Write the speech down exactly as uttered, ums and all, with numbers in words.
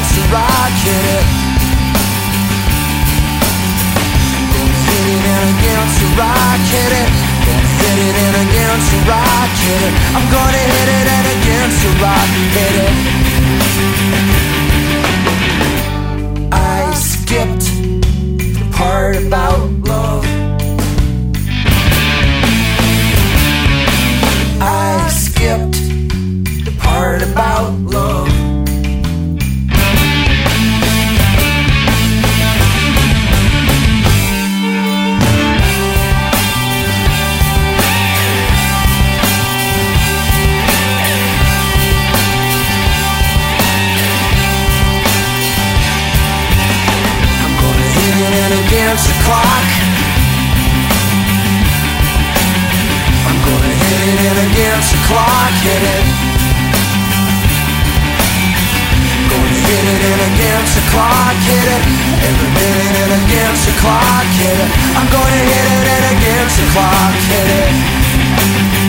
against the rock, hit it. Gonna hit it in against the rock, hit it. Gonna hit it in against the rock, hit it. I'm gonna hit it in against the rock, hit it. I skipped the part about love. I skipped the part about love. Against the clock, I'm gonna hit it in against the clock, hit it. Gonna hit it in against the clock, hit it. Every minute in against the clock, hit it. I'm gonna hit it in against the clock, hit it.